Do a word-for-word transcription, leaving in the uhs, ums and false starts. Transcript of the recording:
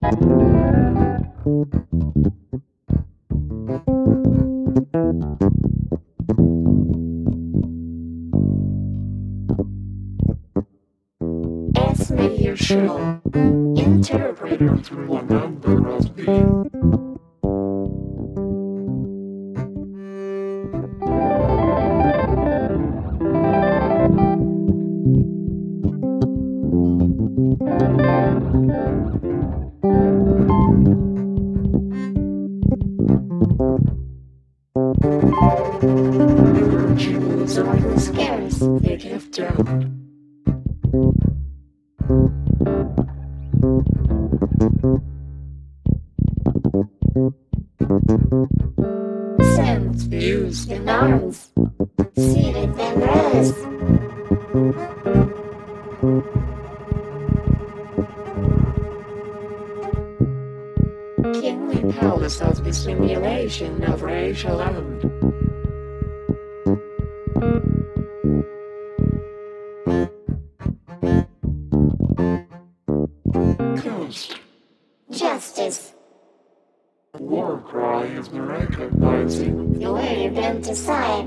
As Mayor Show, interpreter through a number of the jewels are the scarce they give down. Sense used in arms, seated and rest. Kingly palace has the simulation of racial end. Coast. Justice. War cry is the recognizing the way then decide.